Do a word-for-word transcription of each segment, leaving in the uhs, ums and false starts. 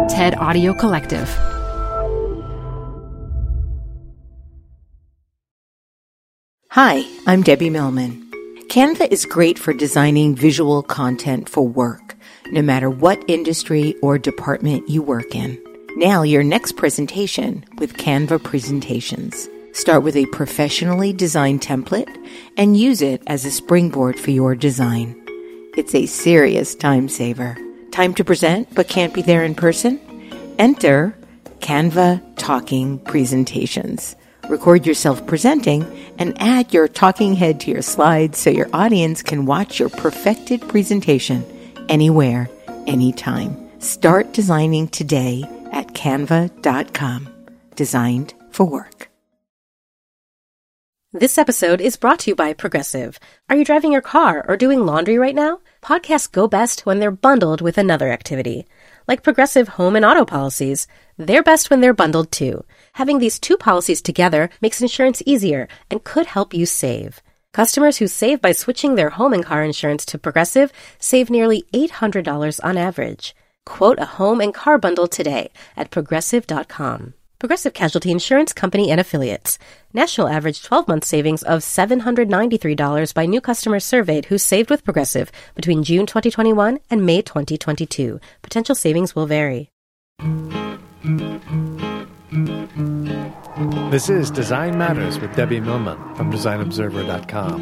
TED Audio Collective. Hi, I'm Debbie Millman. Canva is great for designing visual content for work, no matter what industry or department you work in. Now, your next presentation with Canva Presentations. Start with a professionally designed template and use it as a springboard for your design. It's a serious time saver. Time to present but can't be there in person? Enter Canva Talking Presentations. Record yourself presenting and add your talking head to your slides so your audience can watch your perfected presentation anywhere, anytime. Start designing today at canva dot com. Designed for work. This episode is brought to you by Progressive. Are you driving your car or doing laundry right now? Podcasts go best when they're bundled with another activity. Like Progressive home and auto policies, they're best when they're bundled too. Having these two policies together makes insurance easier and could help you save. Customers who save by switching their home and car insurance to Progressive save nearly eight hundred dollars on average. Quote a home and car bundle today at progressive dot com. Progressive Casualty Insurance Company and Affiliates. National average twelve-month savings of seven hundred ninety-three dollars by new customers surveyed who saved with Progressive between June twenty twenty-one and May twenty twenty-two. Potential savings will vary. This is Design Matters with Debbie Millman from design observer dot com.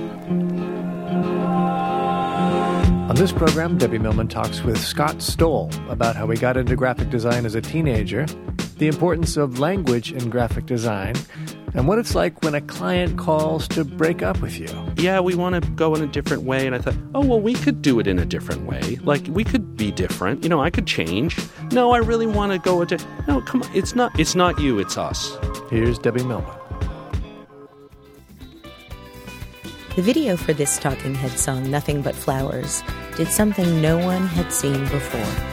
On this program, Debbie Millman talks with Scott Stoll about how he got into graphic design as a teenager, the importance of language in graphic design, and what it's like when a client calls to break up with you. Yeah, we want to go in a different way. And I thought, oh, well, we could do it in a different way. Like, we could be different. You know, I could change. No, I really want to go into... No, come on. It's not, it's not you, it's us. Here's Debbie Millman. The video for this Talking Head song, Nothing But Flowers, did something no one had seen before.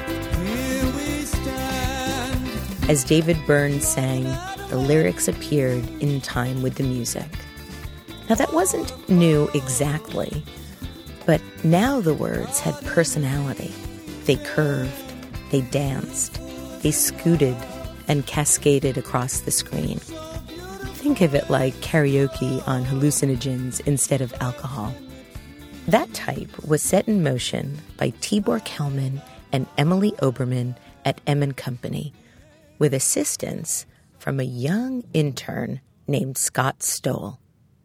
As David Byrne sang, the lyrics appeared in time with the music. Now, that wasn't new exactly, but now the words had personality. They curved, they danced, they scooted and cascaded across the screen. Think of it like karaoke on hallucinogens instead of alcohol. That type was set in motion by Tibor Kelman and Emily Oberman at M and Company, with assistance from a young intern named Scott Stoll.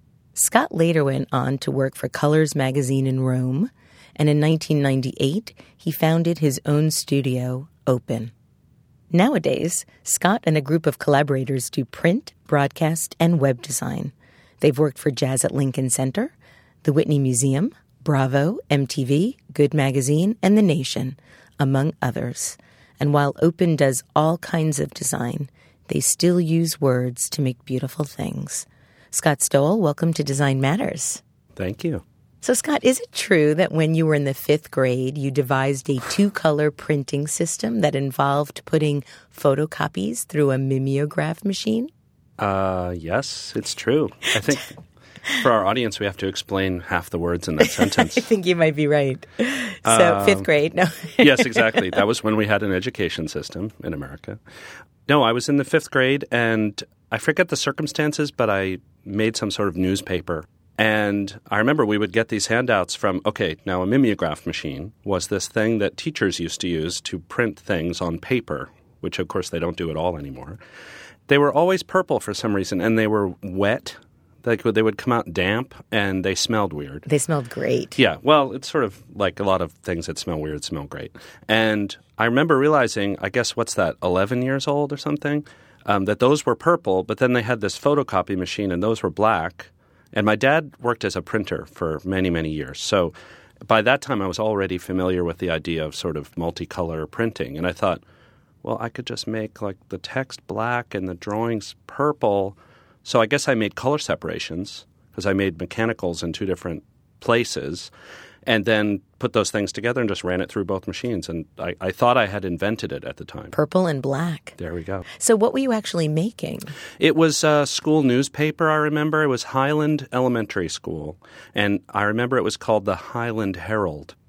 Scott later went on to work for Colors magazine in Rome, and in nineteen ninety-eight, he founded his own studio, Open. Nowadays, Scott and a group of collaborators do print, broadcast, and web design. They've worked for Jazz at Lincoln Center, the Whitney Museum, Bravo, M T V, Good Magazine, and The Nation, among others. And while Open does all kinds of design, they still use words to make beautiful things. Scott Stoll, welcome to Design Matters. Thank you. So, Scott, is it true that when you were in the fifth grade, you devised a two-color printing system that involved putting photocopies through a mimeograph machine? Uh, yes, it's true. I think for our audience, we have to explain half the words in that sentence. I think you might be right. So, Um, fifth grade, no. Yes, exactly. That was when we had an education system in America. No, I was in the fifth grade, and I forget the circumstances, but I made some sort of newspaper. And I remember we would get these handouts from, okay, now a mimeograph machine was this thing that teachers used to use to print things on paper, which, of course, they don't do at all anymore. They were always purple for some reason, and they were wet. Like, they would come out damp, and they smelled weird. They smelled great. Yeah, well, it's sort of like a lot of things that smell weird smell great. And I remember realizing, I guess, what's that, eleven years old or something, um, that those were purple, but then they had this photocopy machine, and those were black. And my dad worked as a printer for many, many years. So by that time, I was already familiar with the idea of sort of multicolor printing. And I thought, well, I could just make like the text black and the drawings purple. So I guess I made color separations because I made mechanicals in two different places and then put those things together and just ran it through both machines. And I, I thought I had invented it at the time. Purple and black. There we go. So what were you actually making? It was a school newspaper, I remember. It was Highland Elementary School. And I remember it was called the Highland Herald.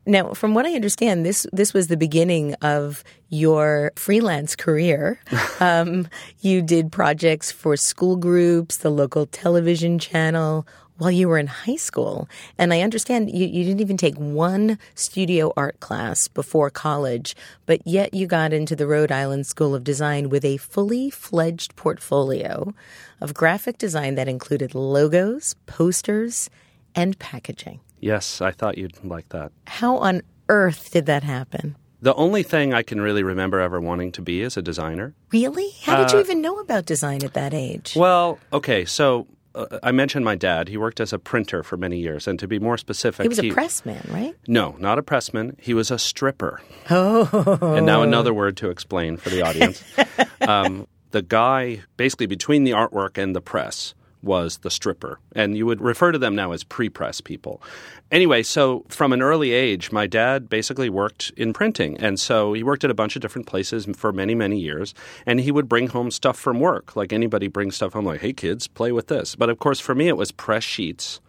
Now, from what I understand, this this was the beginning of your freelance career. um, you did projects for school groups, the local television channel, while you were in high school. And I understand you, you didn't even take one studio art class before college, but yet you got into the Rhode Island School of Design with a fully fledged portfolio of graphic design that included logos, posters, and packaging. Yes, I thought you'd like that. How on earth did that happen? The only thing I can really remember ever wanting to be is a designer. Really? How did Uh, you even know about design at that age? Well, okay, so uh, I mentioned my dad. He worked as a printer for many years. And to be more specific... He was a pressman, right? No, not a pressman. He was a stripper. Oh. And now another word to explain for the audience. um, the guy, basically between the artwork and the press, was the stripper. And you would refer to them now as pre-press people. Anyway, so from an early age, my dad basically worked in printing. And so he worked at a bunch of different places for many, many years. And he would bring home stuff from work. Like anybody brings stuff home like, hey, kids, play with this. But of course, for me, it was press sheets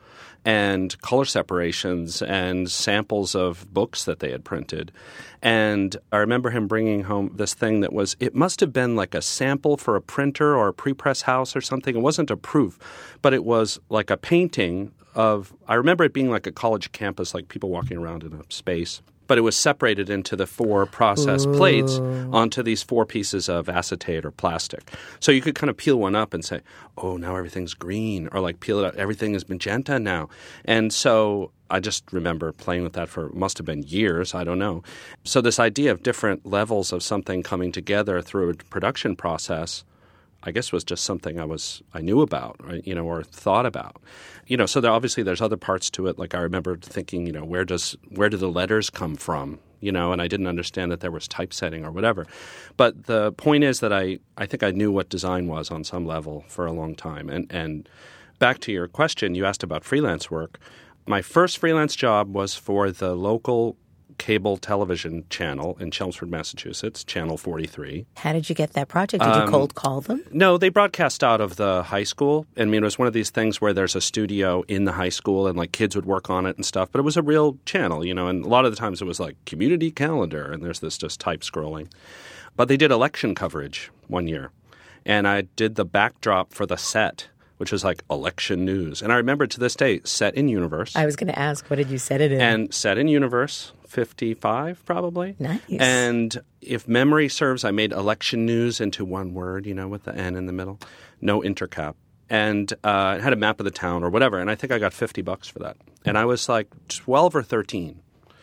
and color separations and samples of books that they had printed. And I remember him bringing home this thing that was, it must have been like a sample for a printer or a pre-press house or something. It wasn't a proof, but it was like a painting of, I remember it being like a college campus, like people walking around in a space. But it was separated into the four process Ooh. plates onto these four pieces of acetate or plastic. So you could kind of peel one up and say, oh, now everything's green. Or like peel it up, everything is magenta now. And so I just remember playing with that for, must have been years, I don't know. So this idea of different levels of something coming together through a production process, I guess was just something I was I knew about, right, you know, or thought about. You know, so there, obviously there's other parts to it. Like I remember thinking, you know, where does where do the letters come from? You know, and I didn't understand that there was typesetting or whatever. But the point is that I, I think I knew what design was on some level for a long time. And and back to your question, you asked about freelance work. My first freelance job was for the local cable television channel in Chelmsford, Massachusetts, Channel forty-three. How did you get that project? Did you Um, cold call them? No, they broadcast out of the high school. I mean, it was one of these things where there's a studio in the high school and like kids would work on it and stuff. But it was a real channel, you know, and a lot of the times it was like community calendar and there's this just type scrolling. But they did election coverage one year. And I did the backdrop for the set, which was like election news. And I remember to this day, set in Universe. I was going to ask, what did you set it in? And set in Universe, fifty-five probably. Nice. And if memory serves, I made election news into one word, you know, with the N in the middle. No intercap. And uh, it had a map of the town or whatever. And I think I got fifty bucks for that. And I was like twelve or thirteen.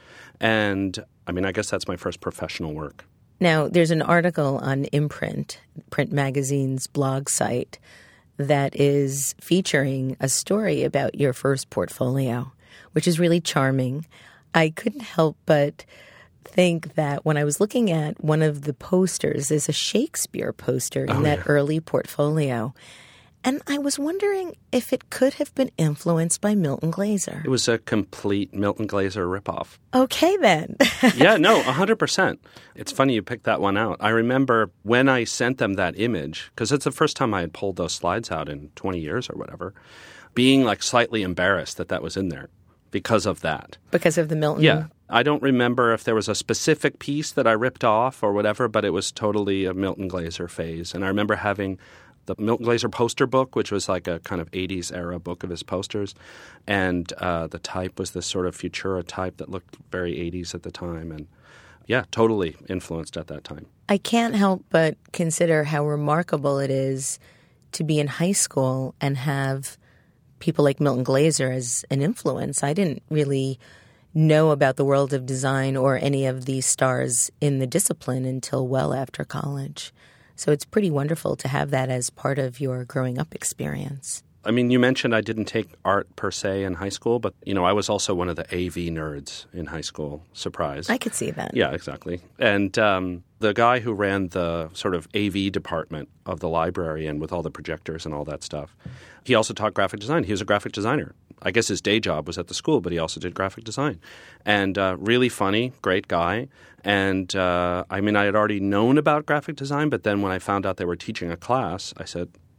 And I mean, I guess that's my first professional work. Now, there's an article on Imprint, Print Magazine's blog site, that is featuring a story about your first portfolio, which is really charming. I couldn't help but think that when I was looking at one of the posters, there's a Shakespeare poster in Oh, that yeah. early portfolio. And I was wondering if it could have been influenced by Milton Glaser. It was a complete Milton Glaser ripoff. Okay, then. Yeah, no, one hundred percent. It's funny you picked that one out. I remember when I sent them that image, because it's the first time I had pulled those slides out in twenty years or whatever, being like slightly embarrassed that that was in there because of that. Because of the Milton? Yeah. I don't remember if there was a specific piece that I ripped off or whatever, but it was totally a Milton Glaser phase. And I remember having the Milton Glaser poster book, which was like a kind of eighties era book of his posters. And uh, the type was this sort of Futura type that looked very eighties at the time. And yeah, totally influenced at that time. I can't help but consider how remarkable it is to be in high school and have people like Milton Glaser as an influence. I didn't really know about the world of design or any of these stars in the discipline until well after college. So it's pretty wonderful to have that as part of your growing up experience. I mean, you mentioned I didn't take art per se in high school, but, you know, I was also one of the A V nerds in high school. Surprise. I could see that. Yeah, exactly. And um, the guy who ran the sort of A V department of the library and with all the projectors and all that stuff, he also taught graphic design. He was a graphic designer. I guess his day job was at the school, but he also did graphic design. And uh, really funny, great guy. And uh, I mean, I had already known about graphic design, but then when I found out they were teaching a class, I said,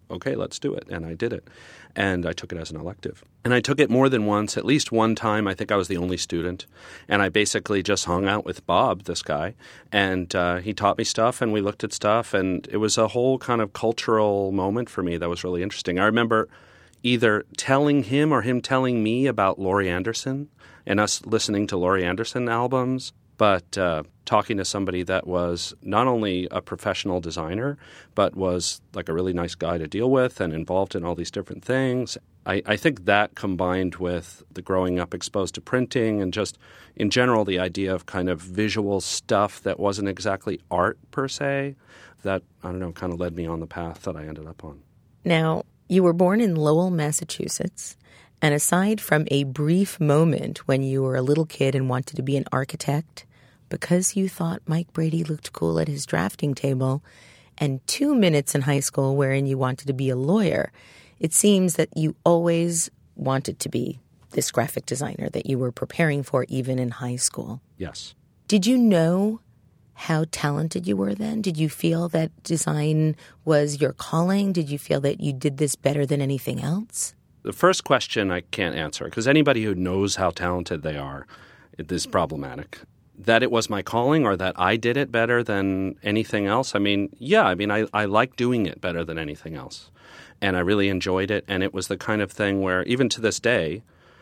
okay, let's do it. And I did it. And I took it as an elective. And I took it more than once, at least one time. I think I was the only student. And I basically just hung out with Bob, this guy. And uh, he taught me stuff, and we looked at stuff. And it was a whole kind of cultural moment for me that was really interesting. I remember either telling him or him telling me about Laurie Anderson and us listening to Laurie Anderson albums, but uh, talking to somebody that was not only a professional designer, but was like a really nice guy to deal with and involved in all these different things. I, I think that combined with the growing up exposed to printing and just in general the idea of kind of visual stuff that wasn't exactly art per se, that, I don't know, kind of led me on the path that I ended up on. Now, you were born in Lowell, Massachusetts, and aside from a brief moment when you were a little kid and wanted to be an architect, because you thought Mike Brady looked cool at his drafting table, and two minutes in high school wherein you wanted to be a lawyer, it seems that you always wanted to be this graphic designer that you were preparing for even in high school. Yes. Did you know how talented you were then? Did you feel that design was your calling? Did you feel that you did this better than anything else? The first question I can't answer, because anybody who knows how talented they are, it is problematic. That it was my calling or that I did it better than anything else, I mean, yeah, I mean, I, I like doing it better than anything else. And I really enjoyed it. And it was the kind of thing where, even to this day,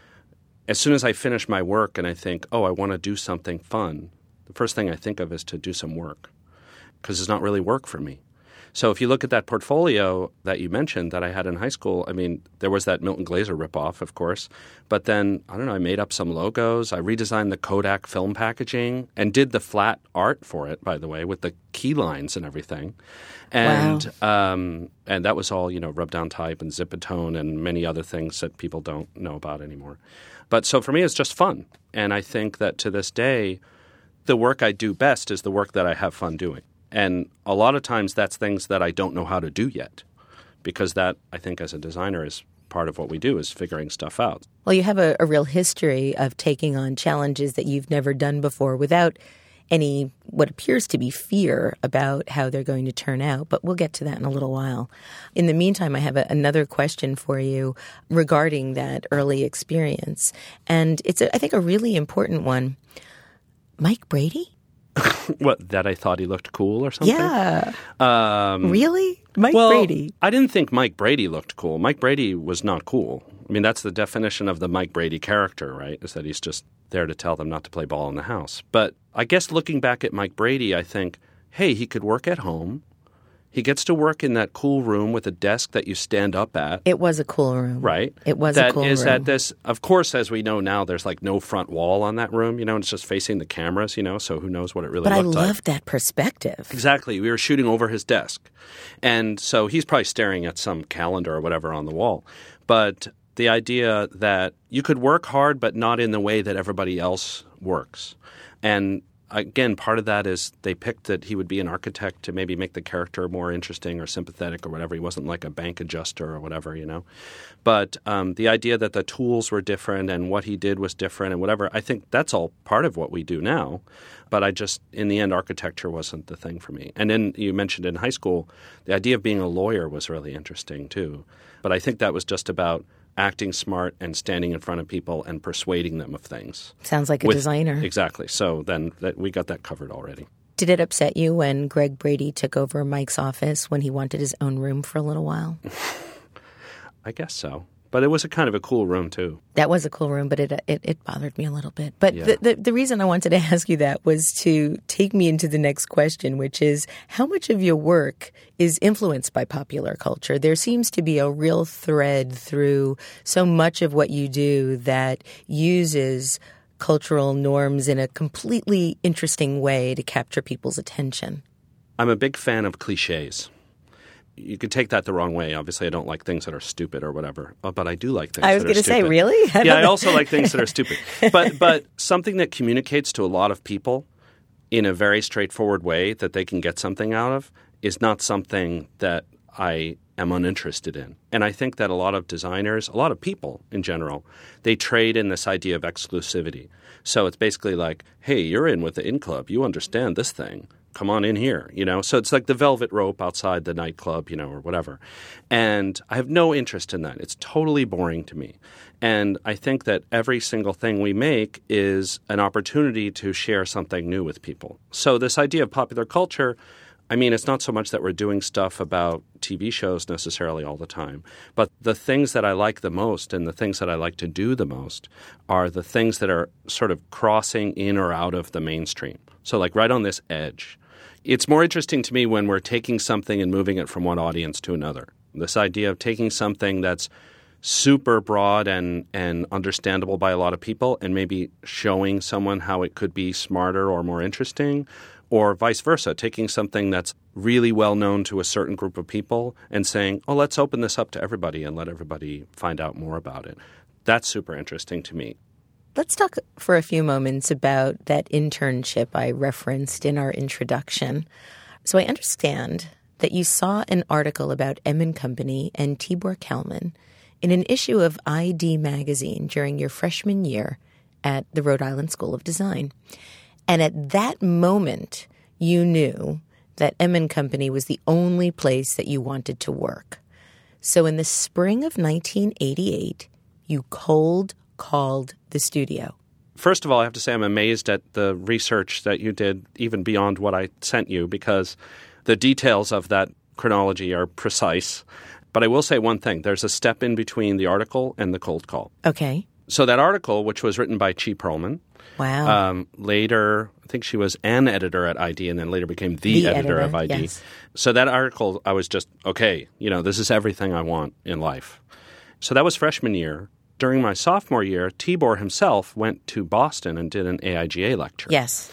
as soon as I finish my work and I think, oh, I want to do something fun, the first thing I think of is to do some work, because it's not really work for me. So if you look at that portfolio that you mentioned that I had in high school, I mean, there was that Milton Glaser ripoff, of course. But then, I don't know, I made up some logos. I redesigned the Kodak film packaging and did the flat art for it, by the way, with the key lines and everything. And wow. um, and that was all, you know, rub down type and Zipatone and many other things that people don't know about anymore. But so for me, it's just fun. And I think that to this day, the work I do best is the work that I have fun doing. And a lot of times that's things that I don't know how to do yet, because that, I think, as a designer is part of what we do, is figuring stuff out. Well, you have a, a real history of taking on challenges that you've never done before without any what appears to be fear about how they're going to turn out. But we'll get to that in a little while. In the meantime, I have a, another question for you regarding that early experience. And it's, a, I think, a really important one. Mike Brady? What, that I thought he looked cool or something? Yeah. Um, really? Mike well, Brady? I didn't think Mike Brady looked cool. Mike Brady was not cool. I mean, that's the definition of the Mike Brady character, right? Is that he's just there to tell them not to play ball in the house. But I guess looking back at Mike Brady, I think, hey, he could work at home. He gets to work in that cool room with a desk that you stand up at. It was a cool room. Right. It was that a cool is room. That this, of course, as we know now, there's like no front wall on that room, you know, and it's just facing the cameras, you know, so who knows what it really but looked like. But I loved that perspective. Exactly. We were shooting over his desk. And so he's probably staring at some calendar or whatever on the wall. But the idea that you could work hard but not in the way that everybody else works. And again, part of that is they picked that he would be an architect to maybe make the character more interesting or sympathetic or whatever. He wasn't like a bank adjuster or whatever, you know. But um, the idea that the tools were different and what he did was different and whatever, I think that's all part of what we do now. But I just, in the end, architecture wasn't the thing for me. And then you mentioned in high school, the idea of being a lawyer was really interesting too. But I think that was just about acting smart and standing in front of people and persuading them of things. Sounds like a With, designer. Exactly. So then that, we got that covered already. Did it upset you when Greg Brady took over Mike's office when he wanted his own room for a little while? I guess so. But it was a kind of a cool room, too. That was a cool room, but it it, it bothered me a little bit. But yeah. the, the the reason I wanted to ask you that was to take me into the next question, which is how much of your work is influenced by popular culture? There seems to be a real thread through so much of what you do that uses cultural norms in a completely interesting way to capture people's attention. I'm a big fan of cliches. You could take that the wrong way. Obviously, I don't like things that are stupid or whatever, but I do like things that are stupid. I was going to say, really? I yeah, I also like things that are stupid. But but something that communicates to a lot of people in a very straightforward way that they can get something out of is not something that I am uninterested in. And I think that a lot of designers, a lot of people in general, they trade in this idea of exclusivity. So it's basically like, hey, you're in with the In Club. You understand this thing. come on in here, you know? So it's like the velvet rope outside the nightclub, you know, or whatever. And I have no interest in that. It's totally boring to me. And I think that every single thing we make is an opportunity to share something new with people. So this idea of popular culture, I mean, it's not so much that we're doing stuff about T V shows necessarily all the time, but the things that I like the most and the things that I like to do the most are the things that are sort of crossing in or out of the mainstream. So like right on this edge. It's more interesting to me when we're taking something and moving it from one audience to another. This idea of taking something that's super broad and, and understandable by a lot of people and maybe showing someone how it could be smarter or more interesting, or vice versa, taking something that's really well known to a certain group of people and saying, oh, let's open this up to everybody and let everybody find out more about it. That's super interesting to me. Let's talk for a few moments about that internship I referenced in our introduction. So I understand that you saw an article about M and Company and Tibor Kalman in an issue of I D magazine during your freshman year at the Rhode Island School of Design. And at that moment, you knew that M and Company was the only place that you wanted to work. So in the spring of nineteen eighty-eight, you cold called the studio. First of all, I have to say I'm amazed at the research that you did, even beyond what I sent you, because the details of that chronology are precise. But I will say one thing. There's a step in between the article and the cold call. Okay. So that article, which was written by Chi Perlman, wow. Um, later, I think she was an editor at I D and then later became the, the editor, editor of I D. Yes. So that article, I was just, okay, you know, this is everything I want in life. So that was freshman year. During my sophomore year, Tibor himself went to Boston and did an A I G A lecture. Yes.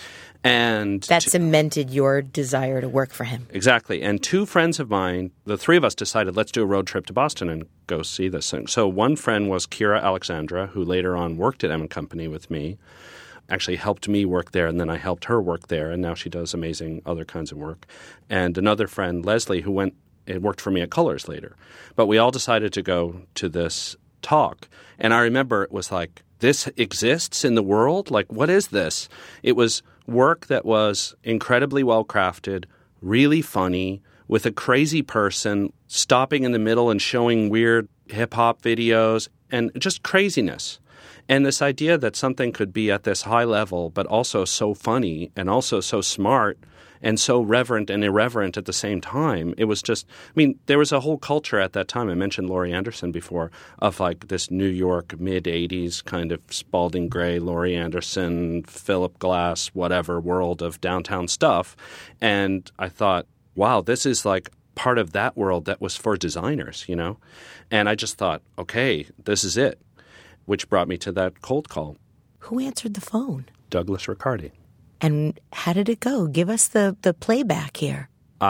And that t- cemented your desire to work for him. Exactly. And two friends of mine, the three of us decided, let's do a road trip to Boston and go see this thing. So one friend was Kira Alexandra, who later on worked at M and Company with me, actually helped me work there, and then I helped her work there, and now she does amazing other kinds of work. And another friend, Leslie, who went and worked for me at Colors later. But we all decided to go to this talk. And I remember it was like, this exists in the world? Like, what is this? It was work that was incredibly well-crafted, really funny, with a crazy person stopping in the middle and showing weird hip-hop videos and just craziness. And this idea that something could be at this high level but also so funny and also so smart and so reverent and irreverent at the same time. It was just, I mean, there was a whole culture at that time. I mentioned Laurie Anderson before, of like this New York mid-eighties kind of Spalding Gray, Laurie Anderson, Philip Glass, whatever world of downtown stuff. And I thought, wow, this is like part of that world that was for designers, you know? And I just thought, okay, this is it, which brought me to that cold call. Who answered the phone? Douglas Riccardi. And how did it go? Give us the, the playback here.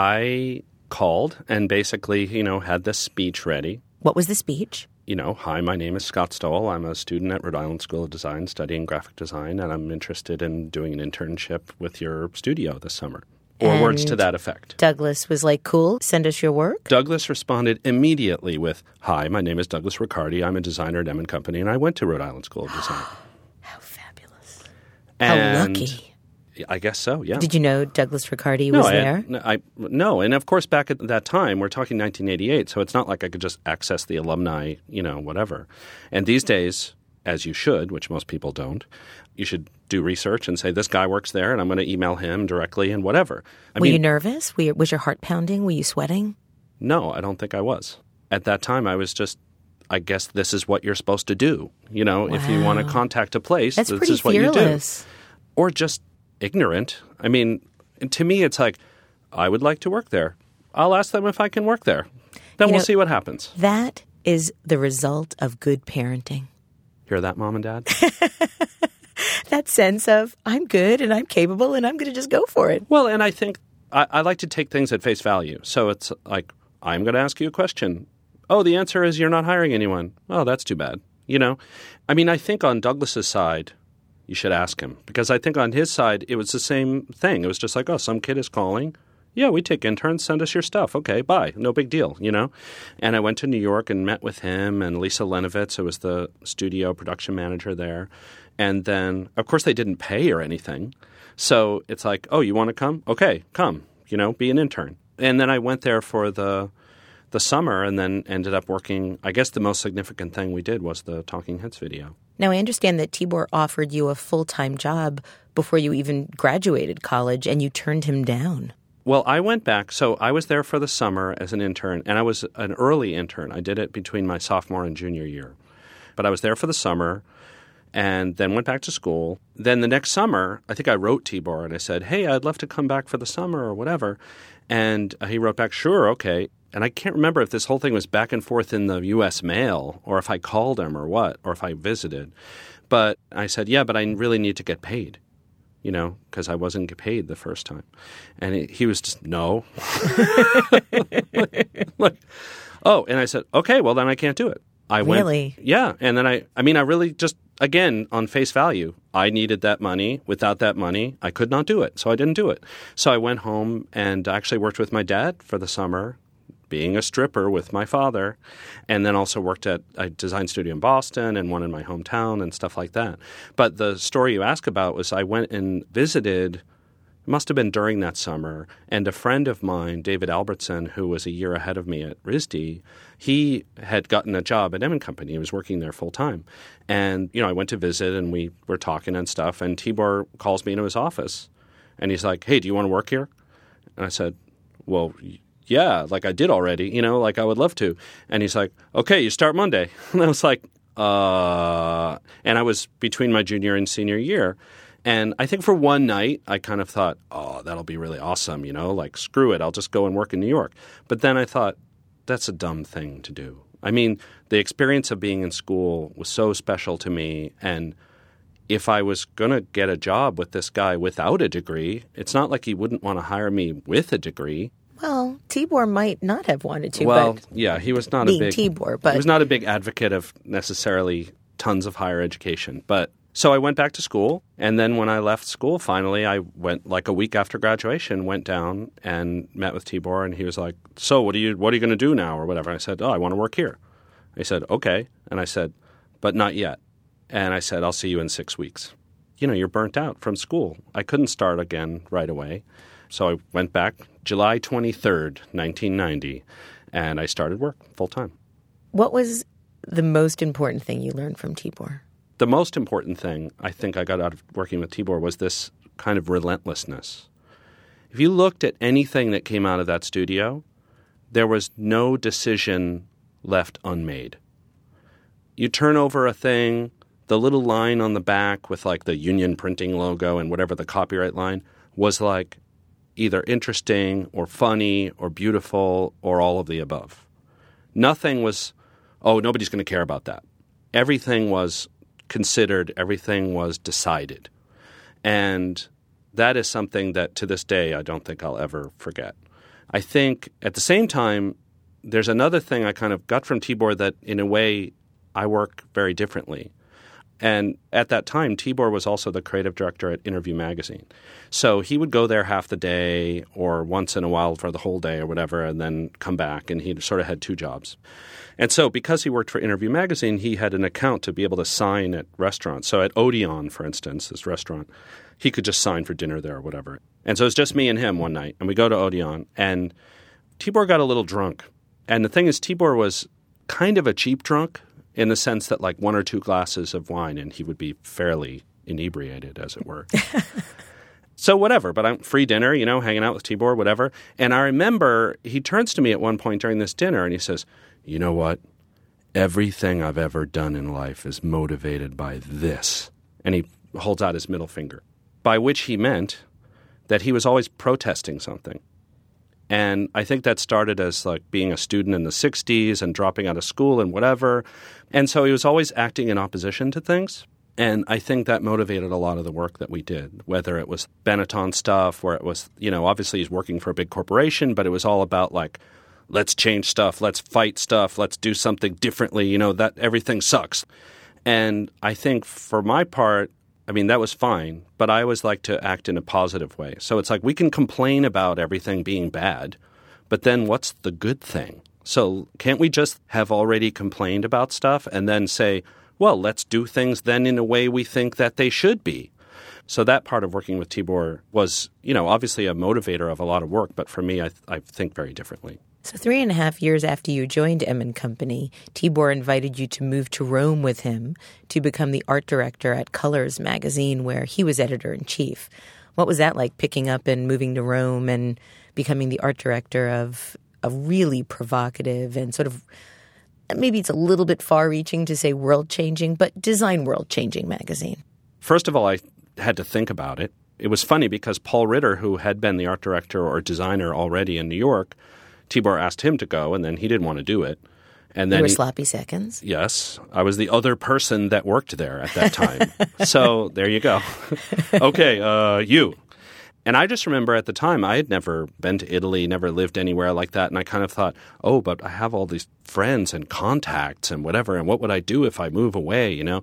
I called and basically, you know, had this speech ready. What was the speech? You know, hi, my name is Scott Stoll. I'm a student at Rhode Island School of Design studying graphic design, and I'm interested in doing an internship with your studio this summer. Or and words to that effect. Douglas was like, cool, send us your work? Douglas responded immediately with, hi, my name is Douglas Riccardi. I'm a designer at M and Company, and I went to Rhode Island School of Design. How fabulous. And How lucky. I guess so, yeah. Did you know Douglas Riccardi no, was I, there? No, I, no, and of course back at that time, we're talking nineteen eighty-eight, so it's not like I could just access the alumni, you know, whatever. And these days, as you should, which most people don't, you should do research and say, this guy works there, and I'm going to email him directly and whatever. I Were mean, you nervous? Were you, was your heart pounding? Were you sweating? No, I don't think I was. At that time, I was just, I guess this is what you're supposed to do. You know, wow. If you want to contact a place, That's this pretty is what fearless. you do. Or just ignorant. I mean, to me, it's like, I would like to work there. I'll ask them if I can work there. Then you we'll know, see what happens. That is the result of good parenting. Hear that, Mom and Dad? That sense of, I'm good and I'm capable and I'm going to just go for it. Well, and I think I, I like to take things at face value. So it's like, I'm going to ask you a question. Oh, the answer is you're not hiring anyone. Oh, that's too bad. You know? I mean, I think on Douglas's side, you should ask him. Because I think on his side, it was the same thing. It was just like, oh, some kid is calling. Yeah, we take interns. Send us your stuff. Okay, bye. No big deal, you know? And I went to New York and met with him and Lisa Lenovitz, who was the studio production manager there. And then, of course, they didn't pay or anything. So it's like, oh, you want to come? Okay, come, you know, be an intern. And then I went there for the the summer and then ended up working. I guess the most significant thing we did was the Talking Heads video. Now, I understand that Tibor offered you a full-time job before you even graduated college, and you turned him down. Well, I went back. So I was there for the summer as an intern, and I was an early intern. I did it between my sophomore and junior year. But I was there for the summer and then went back to school. Then the next summer, I think I wrote Tibor, and I said, hey, I'd love to come back for the summer or whatever. And he wrote back, sure, okay. And I can't remember if this whole thing was back and forth in the U S mail or if I called him or what, or if I visited. But I said, yeah, but I really need to get paid, you know, because I wasn't get paid the first time. And he, he was just, no. like, like, oh, and I said, okay, well, then I can't do it. I Really? went, yeah. And then I, I mean, I really just, again, on face value, I needed that money. Without that money, I could not do it. So I didn't do it. So I went home and actually worked with my dad for the summer, being a stripper with my father, and then also worked at a design studio in Boston and one in my hometown and stuff like that. But the story you asked about was I went and visited, it must have been during that summer, and a friend of mine, David Albertson, who was a year ahead of me at R I S D, he had gotten a job at M and Company. He was working there full time. And, you know, I went to visit and we were talking and stuff, and Tibor calls me into his office. And he's like, hey, do you want to work here? And I said, well, yeah, like I did already, you know, like I would love to. And he's like, okay, you start Monday. And I was like, uh, and I was between my junior and senior year. And I think for one night, I kind of thought, oh, that'll be really awesome, you know, like screw it, I'll just go and work in New York. But then I thought, that's a dumb thing to do. I mean, the experience of being in school was so special to me. And if I was going to get a job with this guy without a degree, it's not like he wouldn't want to hire me with a degree. Well, Tibor might not have wanted to. Well, but yeah, he was not being a big Tibor, but he was not a big advocate of necessarily tons of higher education. But so I went back to school, and then when I left school, finally, I went like a week after graduation, went down and met with Tibor, and he was like, "So, what are you what are you going to do now, or whatever?" I said, "Oh, I want to work here." He said, "Okay," and I said, "But not yet." And I said, "I'll see you in six weeks." You know, you're burnt out from school. I couldn't start again right away. So I went back July twenty-third, nineteen ninety, and I started work full-time. What was the most important thing you learned from Tibor? The most important thing I think I got out of working with Tibor was this kind of relentlessness. If you looked at anything that came out of that studio, there was no decision left unmade. You turn over a thing, the little line on the back with like the Union Printing logo and whatever the copyright line was like either interesting or funny or beautiful or all of the above. Nothing was, oh, nobody's going to care about that. Everything was considered, everything was decided. And that is something that to this day I don't think I'll ever forget. I think at the same time, there's another thing I kind of got from Tibor that in a way I work very differently. And at that time, Tibor was also the creative director at Interview Magazine. So he would go there half the day or once in a while for the whole day or whatever and then come back, and he sort of had two jobs. And so because he worked for Interview Magazine, he had an account to be able to sign at restaurants. So at Odeon, for instance, this restaurant, he could just sign for dinner there or whatever. And so it was just me and him one night, and we go to Odeon, and Tibor got a little drunk. And the thing is, Tibor was kind of a cheap drunk, in the sense that like one or two glasses of wine and he would be fairly inebriated, as it were. So whatever, but I'm free dinner, you know, hanging out with Tibor, whatever. And I remember he turns to me at one point during this dinner and he says, you know what? Everything I've ever done in life is motivated by this. And he holds out his middle finger, by which he meant that he was always protesting something. And I think that started as like being a student in the sixties and dropping out of school and whatever. And so he was always acting in opposition to things. And I think that motivated a lot of the work that we did, whether it was Benetton stuff, where it was, you know, obviously he's working for a big corporation, but it was all about like, let's change stuff, let's fight stuff, let's do something differently, you know, that everything sucks. And I think for my part, I mean, that was fine, but I always like to act in a positive way. So it's like we can complain about everything being bad, but then what's the good thing? So can't we just have already complained about stuff and then say, well, let's do things then in a way we think that they should be? So that part of working with Tibor was, you know, obviously a motivator of a lot of work, but for me, I, th- I think very differently. So three and a half years after you joined M and Company, Tibor invited you to move to Rome with him to become the art director at Colors magazine, where he was editor-in-chief. What was that like, picking up and moving to Rome and becoming the art director of a really provocative and sort of, maybe it's a little bit far-reaching to say world-changing, but design world-changing magazine? First of all, I had to think about it. It was funny because Paul Ritter, who had been the art director or designer already in New York, Tibor asked him to go, and then he didn't want to do it. And then you were he, sloppy seconds? Yes. I was the other person that worked there at that time. So there you go. Okay, uh, you. And I just remember at the time, I had never been to Italy, never lived anywhere like that. And I kind of thought, oh, but I have all these friends and contacts and whatever. And what would I do if I move away, you know?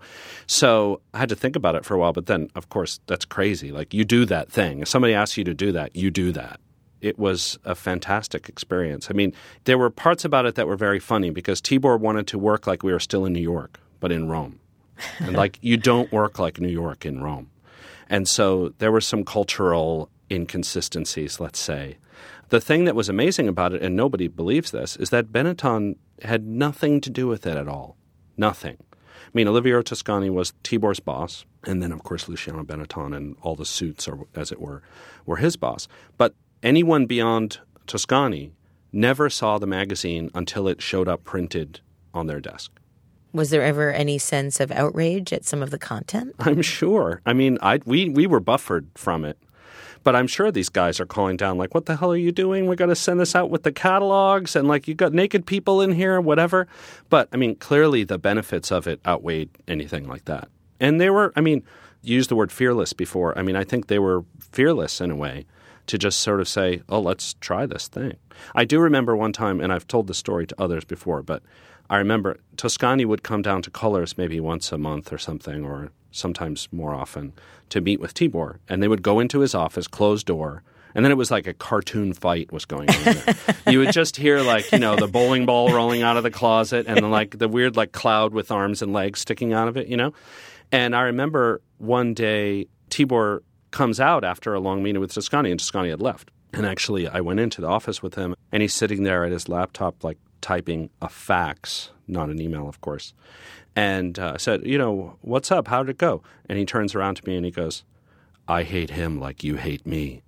So I had to think about it for a while. But then, of course, that's crazy. Like, you do that thing. If somebody asks you to do that, you do that. It was a fantastic experience. I mean, there were parts about it that were very funny because Tibor wanted to work like we were still in New York, but in Rome. And like, you don't work like New York in Rome. And so there were some cultural inconsistencies, let's say. The thing that was amazing about it, and nobody believes this, is that Benetton had nothing to do with it at all. Nothing. I mean, Oliviero Toscani was Tibor's boss, and then, of course, Luciano Benetton and all the suits, or as it were, were his boss. But anyone beyond Toscani never saw the magazine until it showed up printed on their desk. Was there ever any sense of outrage at some of the content? I'm sure. I mean, I we we were buffered from it. But I'm sure these guys are calling down like, what the hell are you doing? We got to send this out with the catalogs and like you got naked people in here, whatever. But, I mean, clearly the benefits of it outweighed anything like that. And they were, I mean, you used the word fearless before. I mean, I think they were fearless in a way to just sort of say, oh, let's try this thing. I do remember one time, and I've told the story to others before, but I remember Toscani would come down to Colors maybe once a month or something, or sometimes more often, to meet with Tibor. And they would go into his office, closed door, and then it was like a cartoon fight was going on there. You would just hear like, you know, the bowling ball rolling out of the closet and then like the weird like cloud with arms and legs sticking out of it, you know? And I remember one day Tibor comes out after a long meeting with Toscani, and Toscani had left. And actually, I went into the office with him, and he's sitting there at his laptop, like typing a fax, not an email, of course. And I uh, said, you know, what's up? How'd it go? And he turns around to me and he goes, I hate him like you hate me.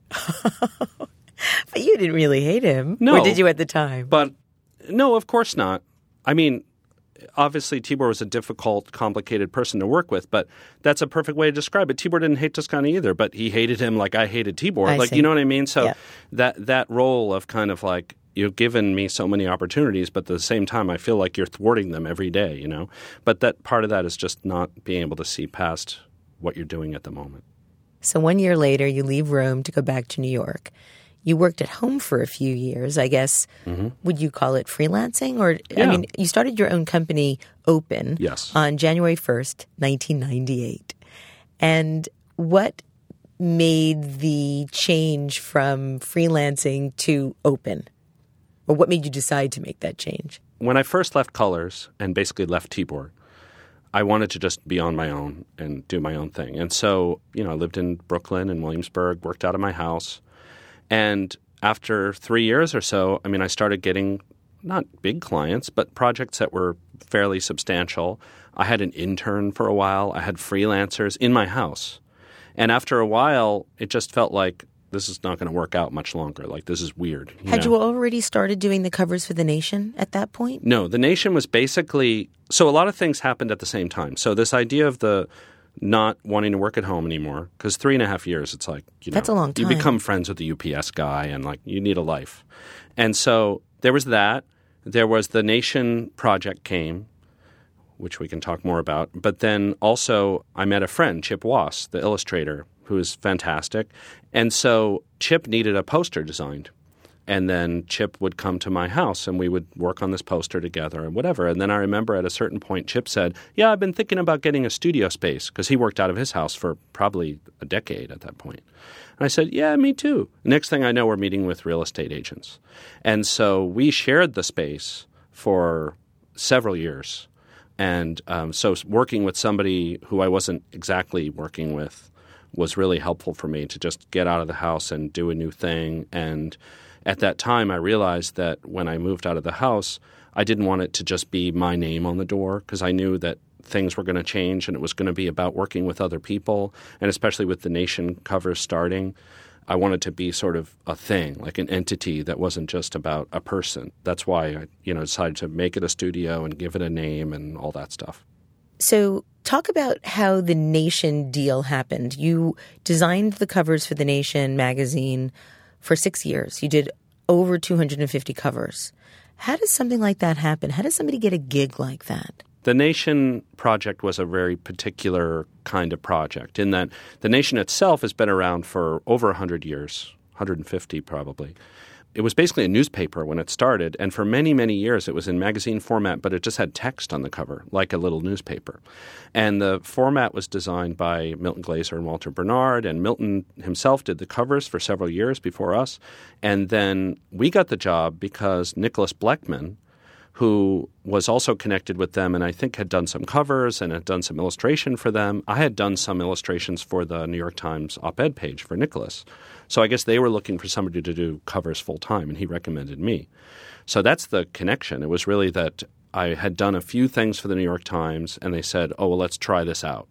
But you didn't really hate him. No. Or did you at the time? But no, of course not. I mean, obviously Tibor was a difficult, complicated person to work with, but that's a perfect way to describe it. Tibor didn't hate Toscani either, but he hated him like I hated Tibor. I like, see. You know what I mean? So yeah. that that role of kind of like, you've given me so many opportunities, but at the same time, I feel like you're thwarting them every day, you know? But that part of that is just not being able to see past what you're doing at the moment. So one year later, you leave Rome to go back to New York. You worked at home for a few years, I guess. Mm-hmm. Would you call it freelancing? Or, yeah. I mean, you started your own company, Open, yes. on January first, nineteen ninety-eight. And what made the change from freelancing to Open? Or what made you decide to make that change? When I first left Colors and basically left Tibor, I wanted to just be on my own and do my own thing. And so, you know, I lived in Brooklyn and Williamsburg, worked out of my house. And after three years or so, I mean, I started getting not big clients, but projects that were fairly substantial. I had an intern for a while. I had freelancers in my house. And after a while, it just felt like this is not going to work out much longer. Like, this is weird. You Had know? you already started doing the covers for The Nation at that point? No, The Nation was basically – so a lot of things happened at the same time. So this idea of the not wanting to work at home anymore, because three and a half years, it's like, you know. That's a long time. You become friends with the U P S guy and, like, you need a life. And so there was that. There was The Nation project came, which we can talk more about. But then also I met a friend, Chip Wass, the illustrator, who is fantastic. And so Chip needed a poster designed. And then Chip would come to my house and we would work on this poster together and whatever. And then I remember at a certain point Chip said, yeah, I've been thinking about getting a studio space, because he worked out of his house for probably a decade at that point. And I said, yeah, me too. Next thing I know, we're meeting with real estate agents. And so we shared the space for several years. And um, so working with somebody who I wasn't exactly working with was really helpful for me to just get out of the house and do a new thing. And at that time, I realized that when I moved out of the house, I didn't want it to just be my name on the door, because I knew that things were going to change and it was going to be about working with other people. And especially with the Nation covers starting, I wanted to be sort of a thing, like an entity that wasn't just about a person. That's why I, you know, decided to make it a studio and give it a name and all that stuff. So talk about how the Nation deal happened. You designed the covers for the Nation magazine for six years. You did over two hundred fifty covers. How does something like that happen? How does somebody get a gig like that? The Nation project was a very particular kind of project in that the Nation itself has been around for over one hundred years, one hundred fifty probably. It was basically a newspaper when it started, and for many, many years it was in magazine format, but it just had text on the cover, like a little newspaper. And the format was designed by Milton Glaser and Walter Bernard, and Milton himself did the covers for several years before us. And then we got the job because Nicholas Bleckman, who was also connected with them and I think had done some covers and had done some illustration for them. I had done some illustrations for the New York Times op-ed page for Nicholas. So I guess they were looking for somebody to do covers full-time, and he recommended me. So that's the connection. It was really that I had done a few things for the New York Times, and they said, oh, well, let's try this out.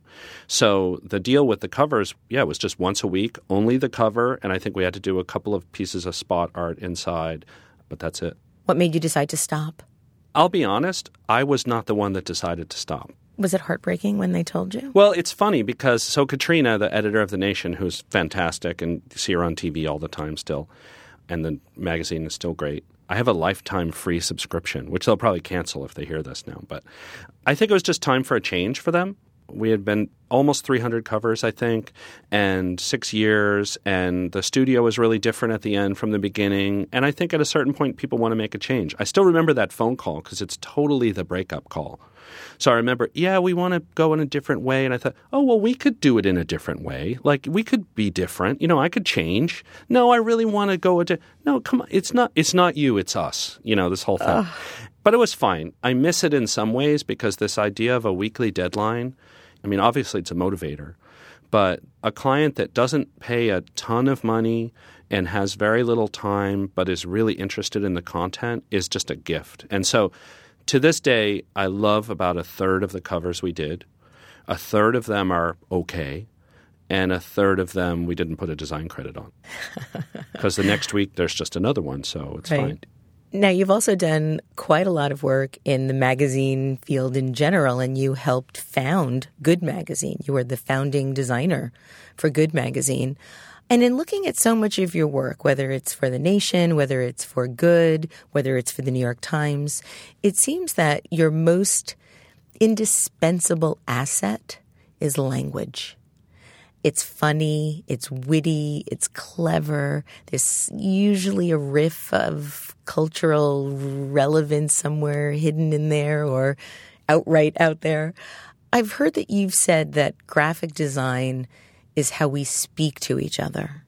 So the deal with the covers, yeah, was just once a week, only the cover, and I think we had to do a couple of pieces of spot art inside, but that's it. What made you decide to stop? I'll be honest, I was not the one that decided to stop. Was it heartbreaking when they told you? Well, it's funny because, so Katrina, the editor of The Nation, who's fantastic, and you see her on T V all the time still, and the magazine is still great. I have a lifetime free subscription, which they'll probably cancel if they hear this now. But I think it was just time for a change for them. We had been almost three hundred covers, I think, and six years, and the studio was really different at the end from the beginning. And I think at a certain point, people want to make a change. I still remember that phone call because it's totally the breakup call. So I remember, yeah, we want to go in a different way. And I thought, oh, well, we could do it in a different way. Like, we could be different. You know, I could change. No, I really want to go into – no, come on. It's not It's not you. It's us, you know, this whole thing. Ugh. But it was fine. I miss it in some ways because this idea of a weekly deadline – I mean, obviously it's a motivator, but a client that doesn't pay a ton of money and has very little time but is really interested in the content is just a gift. And so to this day, I love about a third of the covers we did. A third of them are okay, and a third of them we didn't put a design credit on. Because the next week there's just another one, so it's right. Fine. Now, you've also done quite a lot of work in the magazine field in general, and you helped found Good Magazine. You were the founding designer for Good Magazine. And in looking at so much of your work, whether it's for The Nation, whether it's for Good, whether it's for the New York Times, it seems that your most indispensable asset is language. It's funny, it's witty, it's clever. There's usually a riff of cultural relevance somewhere hidden in there or outright out there. I've heard that you've said that graphic design is how we speak to each other.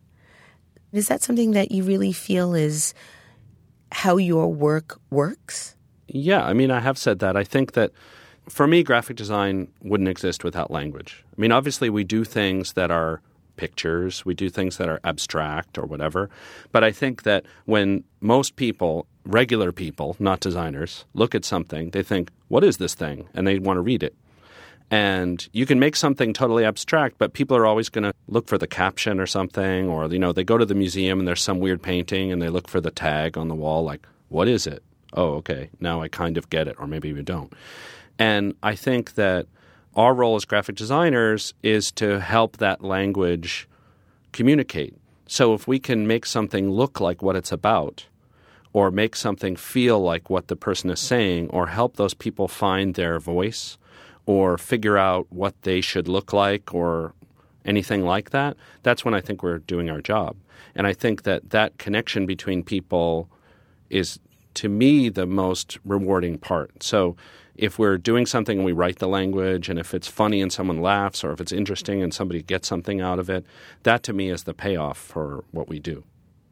Is that something that you really feel is how your work works? Yeah, I mean, I have said that. I think that for me, graphic design wouldn't exist without language. I mean, obviously, we do things that are pictures. We do things that are abstract or whatever. But I think that when most people, regular people, not designers, look at something, they think, what is this thing? And they want to read it. And you can make something totally abstract, but people are always going to look for the caption or something. Or, you know, they go to the museum and there's some weird painting and they look for the tag on the wall like, what is it? Oh, okay, now I kind of get it, or maybe we don't. And I think that our role as graphic designers is to help that language communicate. So if we can make something look like what it's about, or make something feel like what the person is saying, or help those people find their voice, or figure out what they should look like, or anything like that, that's when I think we're doing our job. And I think that that connection between people is, to me, the most rewarding part. So if we're doing something and we write the language, and if it's funny and someone laughs, or if it's interesting and somebody gets something out of it, that to me is the payoff for what we do.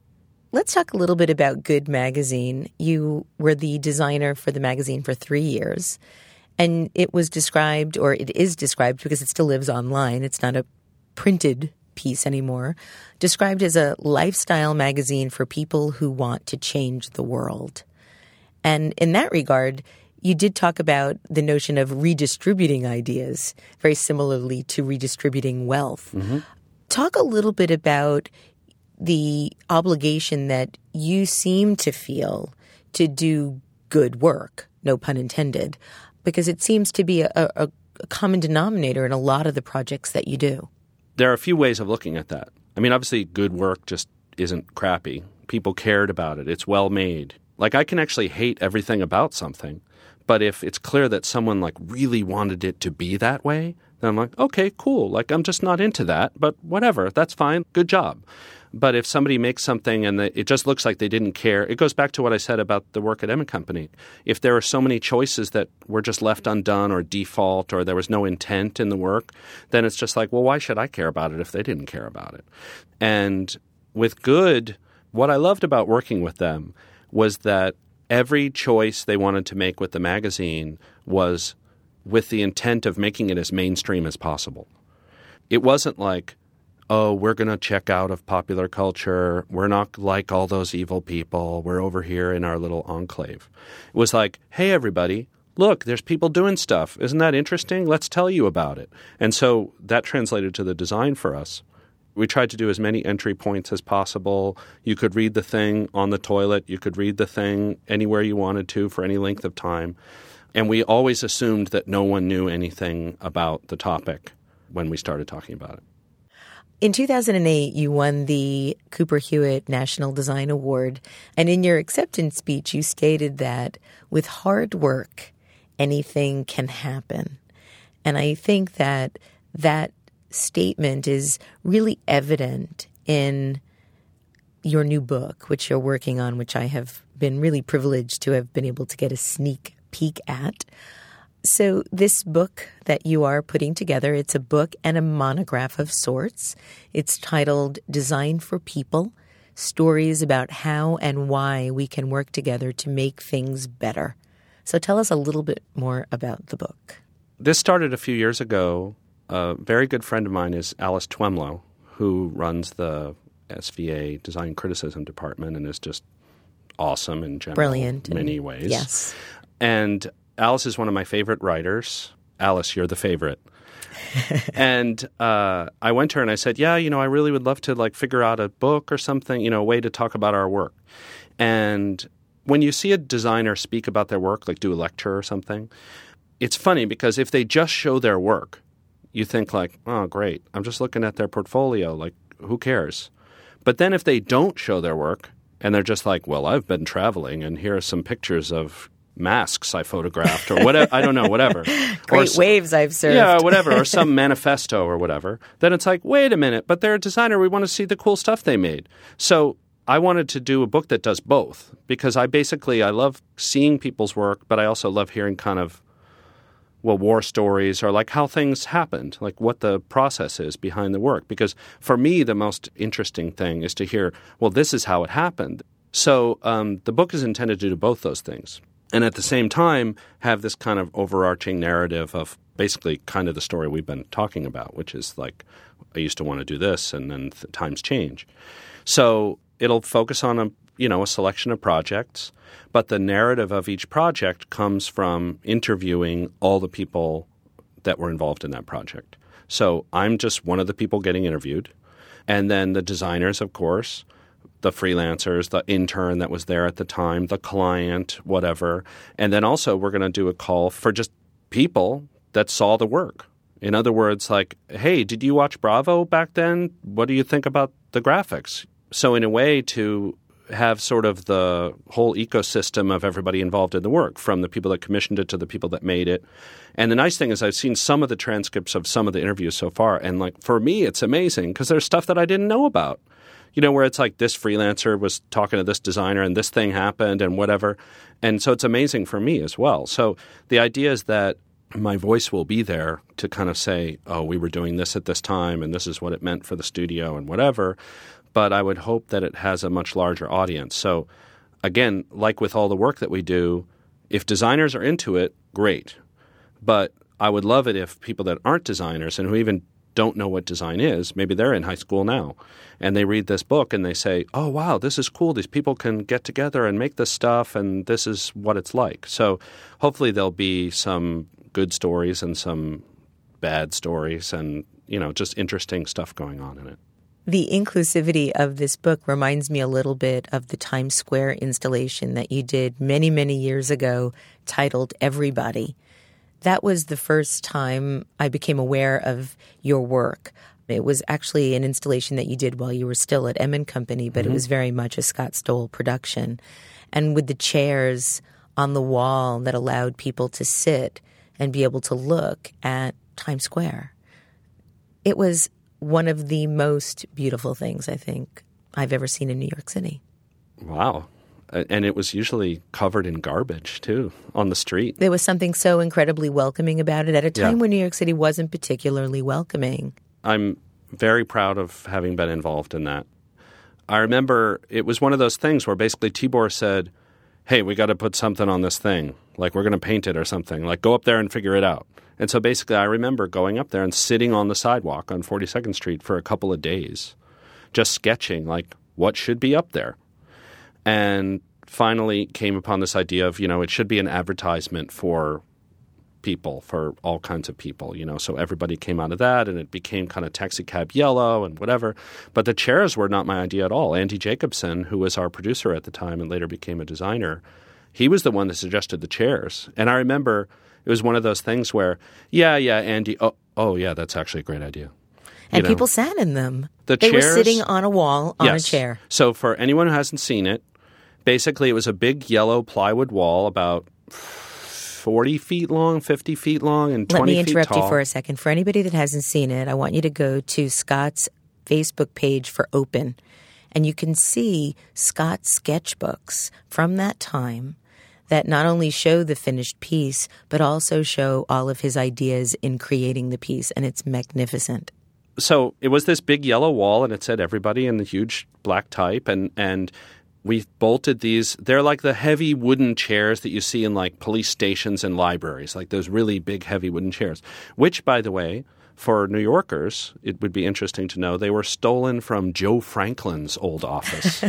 Let's talk a little bit about Good Magazine. You were the designer for the magazine for three years, and it was described, or it is described because it still lives online. It's not a printed piece anymore, described as a lifestyle magazine for people who want to change the world. And in that regard, you did talk about the notion of redistributing ideas, very similarly to redistributing wealth. Mm-hmm. Talk a little bit about the obligation that you seem to feel to do good work, no pun intended, because it seems to be a, a, a common denominator in a lot of the projects that you do. There are a few ways of looking at that. I mean, obviously, good work just isn't crappy. People cared about it. It's well made. Like, I can actually hate everything about something, but if it's clear that someone, like, really wanted it to be that way, then I'm like, okay, cool. Like, I'm just not into that, but whatever. That's fine. Good job. But if somebody makes something and it just looks like they didn't care, it goes back to what I said about the work at M and Company. If there are so many choices that were just left undone or default or there was no intent in the work, then it's just like, well, why should I care about it if they didn't care about it? And with Good, what I loved about working with them was that every choice they wanted to make with the magazine was with the intent of making it as mainstream as possible. It wasn't like, oh, we're going to check out of popular culture. We're not like all those evil people. We're over here in our little enclave. It was like, hey, everybody, look, there's people doing stuff. Isn't that interesting? Let's tell you about it. And so that translated to the design for us. We tried to do as many entry points as possible. You could read the thing on the toilet. You could read the thing anywhere you wanted to for any length of time. And we always assumed that no one knew anything about the topic when we started talking about it. In two thousand eight, you won the Cooper Hewitt National Design Award, and in your acceptance speech, you stated that with hard work, anything can happen. And I think that that statement is really evident in your new book, which you're working on, which I have been really privileged to have been able to get a sneak peek at. So this book that you are putting together, it's a book and a monograph of sorts. It's titled Design for People, Stories About How and Why We Can Work Together to Make Things Better. So tell us a little bit more about the book. This started a few years ago. A very good friend of mine is Alice Twemlow, who runs the S V A Design Criticism Department and is just awesome in general. Brilliant in many and, ways. Yes. And Alice is one of my favorite writers. Alice, you're the favorite. and uh, I went to her and I said, yeah, you know, I really would love to like figure out a book or something, you know, a way to talk about our work. And when you see a designer speak about their work, like do a lecture or something, it's funny because if they just show their work, you think like, oh, great, I'm just looking at their portfolio. Like, who cares? But then if they don't show their work and they're just like, well, I've been traveling and here are some pictures of masks I photographed or whatever, I don't know, whatever. Great or, waves I've served. Yeah, whatever, or some manifesto or whatever. Then it's like, wait a minute, but they're a designer. We want to see the cool stuff they made. So I wanted to do a book that does both because I basically, I love seeing people's work, but I also love hearing kind of, well, war stories or like how things happened, like what the process is behind the work. Because for me, the most interesting thing is to hear, well, this is how it happened. So um, the book is intended to do both those things. And at the same time, have this kind of overarching narrative of basically kind of the story we've been talking about, which is like, I used to want to do this, and then th- times change. So it'll focus on a you know a selection of projects, but the narrative of each project comes from interviewing all the people that were involved in that project. So I'm just one of the people getting interviewed, and then the designers, of course, the freelancers, the intern that was there at the time, the client, whatever. And then also we're going to do a call for just people that saw the work. In other words, like, hey, did you watch Bravo back then? What do you think about the graphics? So in a way to have sort of the whole ecosystem of everybody involved in the work, from the people that commissioned it to the people that made it. And the nice thing is I've seen some of the transcripts of some of the interviews so far. And like for me, it's amazing because there's stuff that I didn't know about. You know, where it's like this freelancer was talking to this designer and this thing happened and whatever. And so it's amazing for me as well. So the idea is that my voice will be there to kind of say, oh, we were doing this at this time and this is what it meant for the studio and whatever. But I would hope that it has a much larger audience. So again, like with all the work that we do, if designers are into it, great. But I would love it if people that aren't designers and who even don't know what design is, maybe they're in high school now, and they read this book and they say, oh, wow, this is cool. These people can get together and make this stuff, and this is what it's like. So hopefully there'll be some good stories and some bad stories and, you know, just interesting stuff going on in it. The inclusivity of this book reminds me a little bit of the Times Square installation that you did many, many years ago titled Everybody. That was the first time I became aware of your work. It was actually an installation that you did while you were still at M and Company, but mm-hmm. it was very much a Scott Stoll production. And with the chairs on the wall that allowed people to sit and be able to look at Times Square. It was one of the most beautiful things I think I've ever seen in New York City. Wow. And it was usually covered in garbage, too, on the street. There was something so incredibly welcoming about it at a time yeah. when New York City wasn't particularly welcoming. I'm very proud of having been involved in that. I remember it was one of those things where basically Tibor said, hey, we got to put something on this thing. Like, we're going to paint it or something. Like, go up there and figure it out. And so basically I remember going up there and sitting on the sidewalk on forty-second Street for a couple of days, just sketching, like, what should be up there. And finally came upon this idea of, you know, it should be an advertisement for people, for all kinds of people, you know. So everybody came out of that, and it became kind of taxi cab yellow and whatever. But the chairs were not my idea at all. Andy Jacobson, who was our producer at the time and later became a designer, he was the one that suggested the chairs. And I remember it was one of those things where, yeah, yeah, Andy, oh, oh yeah, that's actually a great idea. And you people know, sat in them. The they chairs, were sitting on a wall on yes. a chair. So for anyone who hasn't seen it, basically it was a big yellow plywood wall about forty feet long, fifty feet long, and twenty feet tall. Let me interrupt you for a second. For anybody that hasn't seen it, I want you to go to Scott's Facebook page for Open, and you can see Scott's sketchbooks from that time that not only show the finished piece, but also show all of his ideas in creating the piece, and it's magnificent. So it was this big yellow wall, and it said everybody in the huge black type, and, and we bolted these. They're like the heavy wooden chairs that you see in like police stations and libraries, like those really big, heavy wooden chairs, which, by the way, for New Yorkers, it would be interesting to know, they were stolen from Joe Franklin's old office.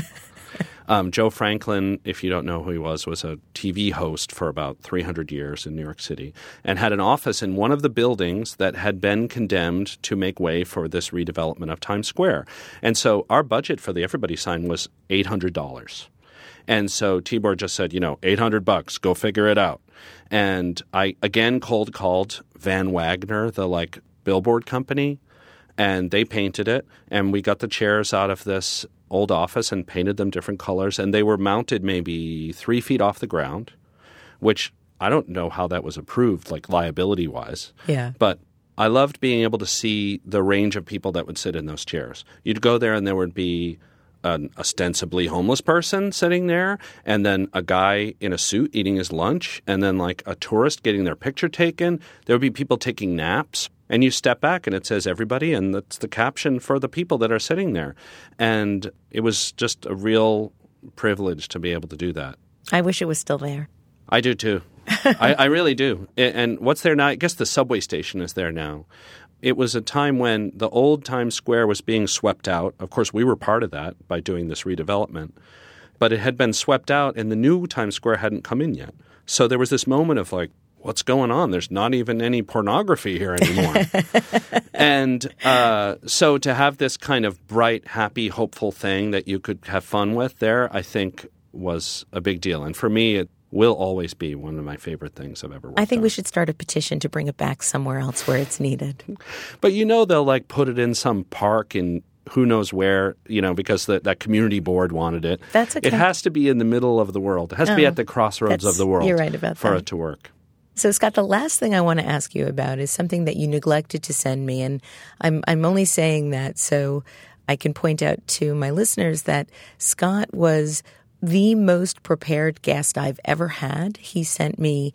Um, Joe Franklin, if you don't know who he was, was a T V host for about three hundred years in New York City and had an office in one of the buildings that had been condemned to make way for this redevelopment of Times Square. And so our budget for the Everybody sign was eight hundred dollars. And so Tibor just said, you know, eight hundred bucks, go figure it out. And I, again, cold called Van Wagner, the like billboard company, and they painted it. And we got the chairs out of this old office and painted them different colors, and they were mounted maybe three feet off the ground, which I don't know how that was approved, like liability-wise. Yeah. But I loved being able to see the range of people that would sit in those chairs. You'd go there and there would be an ostensibly homeless person sitting there, and then a guy in a suit eating his lunch, and then like a tourist getting their picture taken. There would be people taking naps. And you step back and it says everybody, and that's the caption for the people that are sitting there. And it was just a real privilege to be able to do that. I wish it was still there. I do too. I, I really do. And what's there now? I guess the subway station is there now. It was a time when the old Times Square was being swept out. Of course, we were part of that by doing this redevelopment. But it had been swept out and the new Times Square hadn't come in yet. So there was this moment of like, what's going on? There's not even any pornography here anymore. and uh, so to have this kind of bright, happy, hopeful thing that you could have fun with there, I think was a big deal. And for me, it will always be one of my favorite things I've ever worked on. I think on. We should start a petition to bring it back somewhere else where it's needed. But you know they'll like put it in some park in who knows where, you know, because the, that community board wanted it. That's okay. It has to be in the middle of the world. It has oh, to be at the crossroads of the world you're right about for that. it to work. So, Scott, the last thing I want to ask you about is something that you neglected to send me, and I'm I'm only saying that so I can point out to my listeners that Scott was the most prepared guest I've ever had. He sent me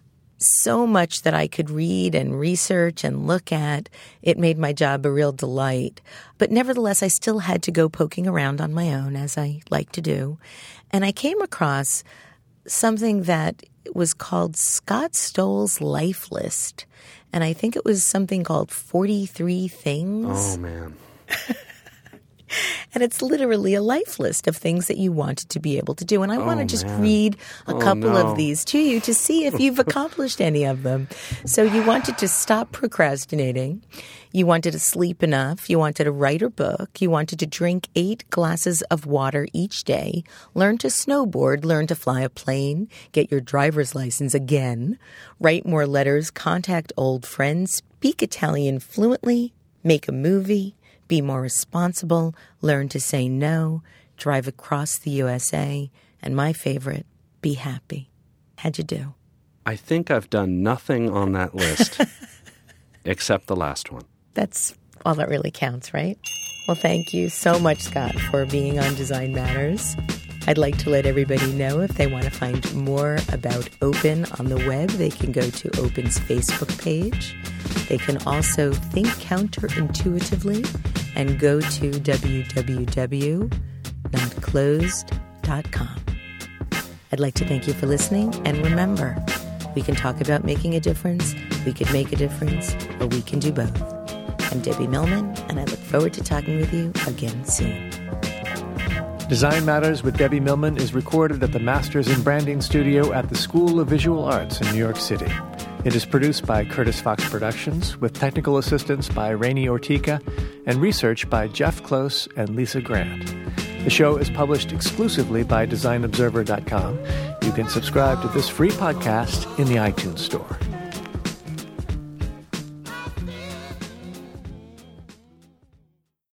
so much that I could read and research and look at. It made my job a real delight. But nevertheless, I still had to go poking around on my own, as I like to do. And I came across something that was called Scott Stoll's Life List. And I think it was something called forty-three Things. Oh, man. And it's literally a life list of things that you wanted to be able to do. And I Oh, want to just man. read a Oh, couple no. of these to you to see if you've accomplished any of them. So you wanted to stop procrastinating. You wanted to sleep enough. You wanted to write a book. You wanted to drink eight glasses of water each day. Learn to snowboard. Learn to fly a plane. Get your driver's license again. Write more letters. Contact old friends. Speak Italian fluently. Make a movie. Be more responsible, learn to say no, drive across the U S A, and my favorite, be happy. How'd you do? I think I've done nothing on that list except the last one. That's all that really counts, right? Well, thank you so much, Scott, for being on Design Matters. I'd like to let everybody know if they want to find more about Open on the web, they can go to Open's Facebook page. They can also think counterintuitively and go to w w w dot closed dot com. I'd like to thank you for listening, and remember, we can talk about making a difference, we could make a difference, or we can do both. I'm Debbie Millman, and I look forward to talking with you again soon. Design Matters with Debbie Millman is recorded at the Masters in Branding Studio at the School of Visual Arts in New York City. It is produced by Curtis Fox Productions with technical assistance by Rainey Ortica and research by Jeff Close and Lisa Grant. The show is published exclusively by design observer dot com. You can subscribe to this free podcast in the iTunes Store.